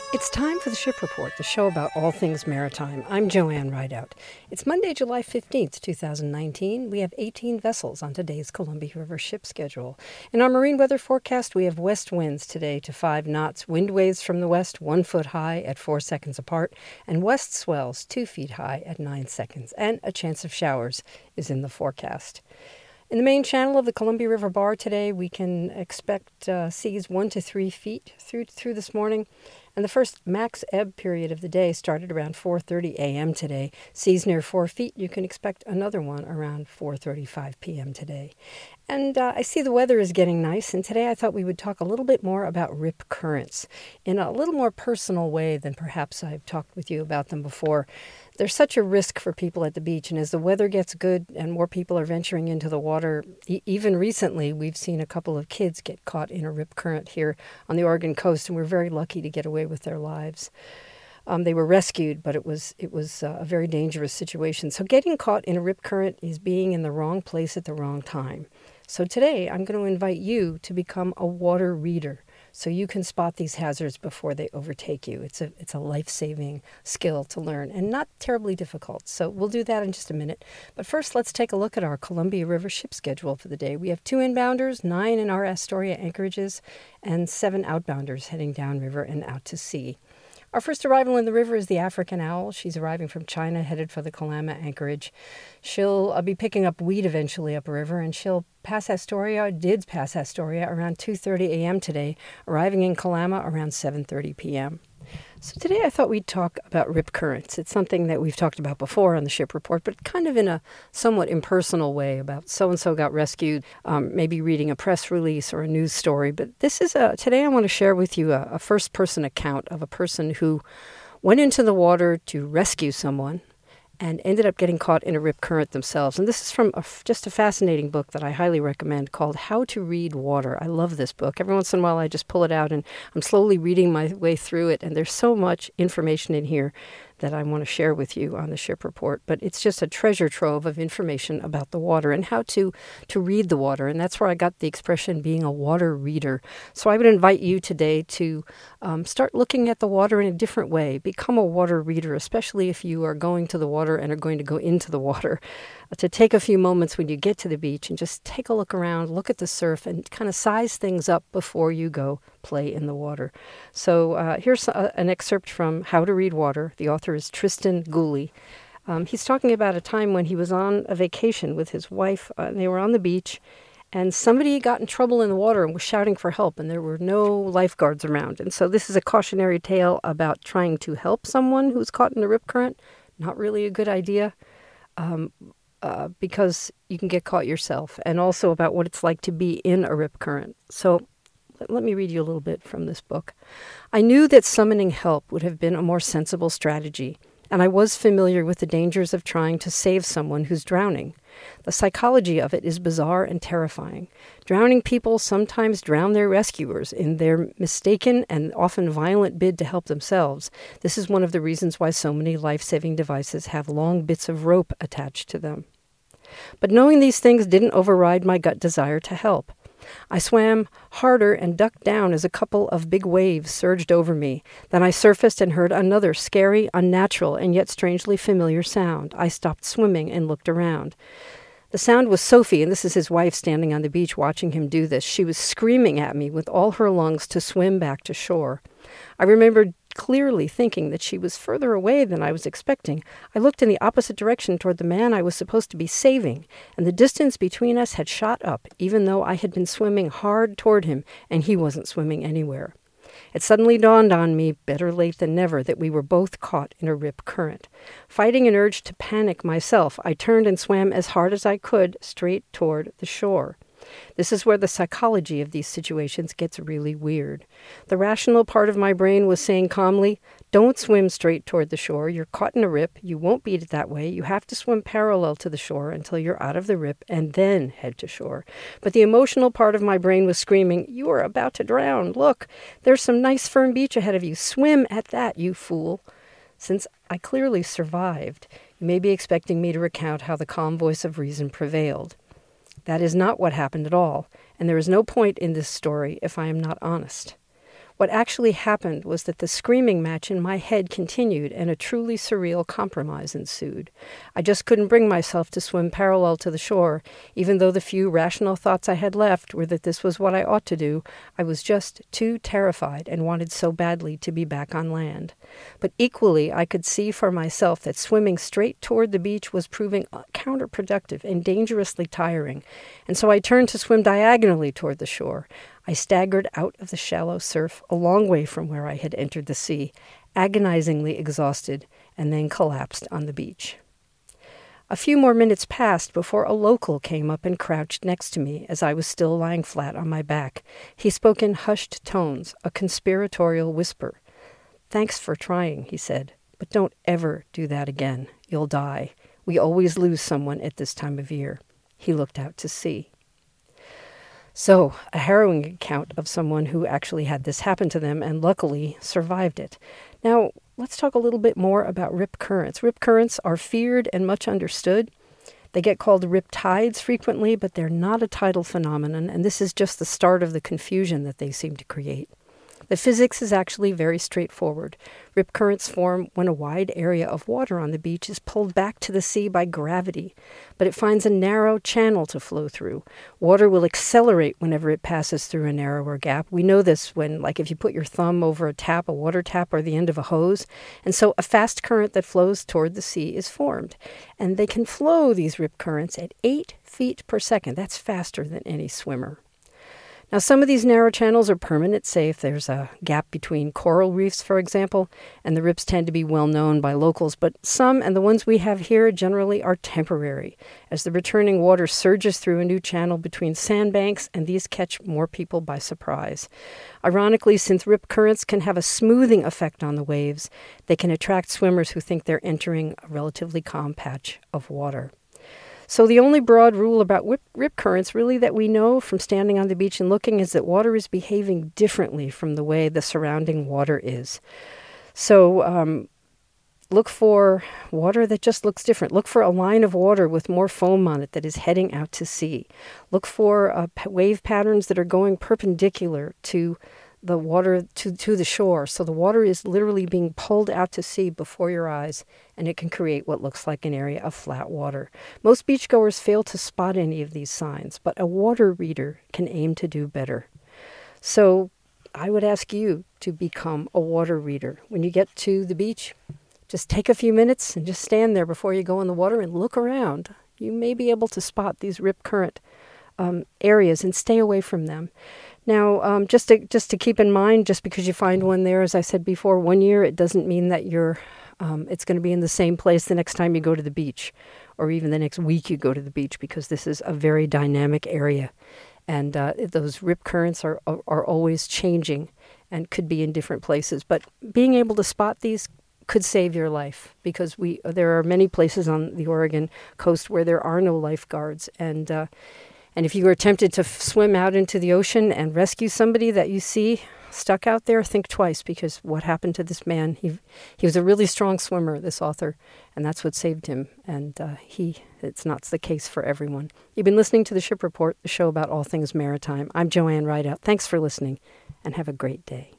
It's time for the Ship Report, the show about all things maritime. I'm Joanne Rideout. It's Monday, July 15th, 2019. We have 18 vessels on today's Columbia River ship schedule. In our marine weather forecast, we have west winds today to 5 knots, wind waves from the west 1 foot high at 4 seconds apart, and west swells 2 feet high at 9 seconds. And a chance of showers is in the forecast. In the main channel of the Columbia River Bar today, we can expect seas 1 to 3 feet through this morning. And the first max ebb period of the day started around 4:30 a.m. today. Seas near 4 feet, you can expect another one around 4:35 p.m. today. And I see the weather is getting nice, and today I thought we would talk a little bit more about rip currents in a little more personal way than perhaps I've talked with you about them before. There's such a risk for people at the beach, and as the weather gets good and more people are venturing into the water, even recently we've seen a couple of kids get caught in a rip current here on the Oregon coast, and we're very lucky to get away with their lives. They were rescued, but it was a very dangerous situation. So getting caught in a rip current is being in the wrong place at the wrong time. So today I'm going to invite you to become a water reader so you can spot these hazards before they overtake you. It's a life-saving skill to learn and not terribly difficult. So we'll do that in just a minute. But first, let's take a look at our Columbia River ship schedule for the day. We have 2 inbounders, 9 in our Astoria anchorages, and 7 outbounders heading downriver and out to sea. Our first arrival in the river is the African Owl. She's arriving from China, headed for the Kalama anchorage. She'll be picking up wheat eventually upriver, and she'll pass Astoria around 2:30 a.m. today, arriving in Kalama around 7:30 p.m. So today I thought we'd talk about rip currents. It's something that we've talked about before on the Ship Report, but kind of in a somewhat impersonal way about so-and-so got rescued, maybe reading a press release or a news story. But this is today I want to share with you a first-person account of a person who went into the water to rescue someone and ended up getting caught in a rip current themselves. And this is from just a fascinating book that I highly recommend called How to Read Water. I love this book. Every once in a while I just pull it out and I'm slowly reading my way through it, and there's so much information in here that I want to share with you on the Ship Report. But it's just a treasure trove of information about the water and how to read the water. And that's where I got the expression being a water reader. So I would invite you today to start looking at the water in a different way. Become a water reader, especially if you are going to the water and are going to go into the water. To take a few moments when you get to the beach and just take a look around, look at the surf, and kind of size things up before you go play in the water. So here's an excerpt from How to Read Water. The author is Tristan Gooley. He's talking about a time when he was on a vacation with his wife. They were on the beach, and somebody got in trouble in the water and was shouting for help, and there were no lifeguards around. And so this is a cautionary tale about trying to help someone who's caught in a rip current. Not really a good idea. Because you can get caught yourself, and also about what it's like to be in a rip current. So let me read you a little bit from this book. I knew that summoning help would have been a more sensible strategy, and I was familiar with the dangers of trying to save someone who's drowning. The psychology of it is bizarre and terrifying. Drowning people sometimes drown their rescuers in their mistaken and often violent bid to help themselves. This is one of the reasons why so many life-saving devices have long bits of rope attached to them. But knowing these things didn't override my gut desire to help. I swam harder and ducked down as a couple of big waves surged over me. Then I surfaced and heard another scary, unnatural, and yet strangely familiar sound. I stopped swimming and looked around. The sound was Sophie, and this is his wife standing on the beach watching him do this. She was screaming at me with all her lungs to swim back to shore. I remembered clearly thinking that she was further away than I was expecting. I looked in the opposite direction toward the man I was supposed to be saving, and the distance between us had shot up, even though I had been swimming hard toward him, and he wasn't swimming anywhere. It suddenly dawned on me, better late than never, that we were both caught in a rip current. Fighting an urge to panic myself, I turned and swam as hard as I could straight toward the shore. This is where the psychology of these situations gets really weird. The rational part of my brain was saying calmly, don't swim straight toward the shore. You're caught in a rip. You won't beat it that way. You have to swim parallel to the shore until you're out of the rip and then head to shore. But the emotional part of my brain was screaming, you are about to drown. Look, there's some nice firm beach ahead of you. Swim at that, you fool. Since I clearly survived, you may be expecting me to recount how the calm voice of reason prevailed. That is not what happened at all, and there is no point in this story if I am not honest. What actually happened was that the screaming match in my head continued and a truly surreal compromise ensued. I just couldn't bring myself to swim parallel to the shore. Even though the few rational thoughts I had left were that this was what I ought to do, I was just too terrified and wanted so badly to be back on land. But equally, I could see for myself that swimming straight toward the beach was proving counterproductive and dangerously tiring, and so I turned to swim diagonally toward the shore. I staggered out of the shallow surf a long way from where I had entered the sea, agonizingly exhausted, and then collapsed on the beach. A few more minutes passed before a local came up and crouched next to me as I was still lying flat on my back. He spoke in hushed tones, a conspiratorial whisper. "Thanks for trying," he said, "but don't ever do that again. You'll die. We always lose someone at this time of year." He looked out to sea. So, a harrowing account of someone who actually had this happen to them and luckily survived it. Now, let's talk a little bit more about rip currents. Rip currents are feared and much understood. They get called rip tides frequently, but they're not a tidal phenomenon, and this is just the start of the confusion that they seem to create. The physics is actually very straightforward. Rip currents form when a wide area of water on the beach is pulled back to the sea by gravity, but it finds a narrow channel to flow through. Water will accelerate whenever it passes through a narrower gap. We know this when, like, if you put your thumb over a tap, a water tap, or the end of a hose, and so a fast current that flows toward the sea is formed. And they can flow, these rip currents, at 8 feet per second. That's faster than any swimmer. Now, some of these narrow channels are permanent, say if there's a gap between coral reefs, for example, and the rips tend to be well known by locals, but some, and the ones we have here, generally are temporary, as the returning water surges through a new channel between sandbanks, and these catch more people by surprise. Ironically, since rip currents can have a smoothing effect on the waves, they can attract swimmers who think they're entering a relatively calm patch of water. So the only broad rule about rip currents, really, that we know from standing on the beach and looking is that water is behaving differently from the way the surrounding water is. So look for water that just looks different. Look for a line of water with more foam on it that is heading out to sea. Look for wave patterns that are going perpendicular to the water, to the shore. So the water is literally being pulled out to sea before your eyes, and it can create what looks like an area of flat water. Most beachgoers fail to spot any of these signs, but a water reader can aim to do better. So I would ask you to become a water reader. When you get to the beach, just take a few minutes and just stand there before you go in the water and look around. You may be able to spot these rip current areas and stay away from them. Now, just to keep in mind, just because you find one there, as I said before, 1 year, it doesn't mean that it's going to be in the same place the next time you go to the beach, or even the next week you go to the beach, because this is a very dynamic area, and those rip currents are always changing and could be in different places. But being able to spot these could save your life, because there are many places on the Oregon coast where there are no lifeguards, and if you are tempted to swim out into the ocean and rescue somebody that you see stuck out there, think twice, because what happened to this man, he was a really strong swimmer, this author, and that's what saved him. And it's not the case for everyone. You've been listening to The Ship Report, the show about all things maritime. I'm Joanne Rideout. Thanks for listening, and have a great day.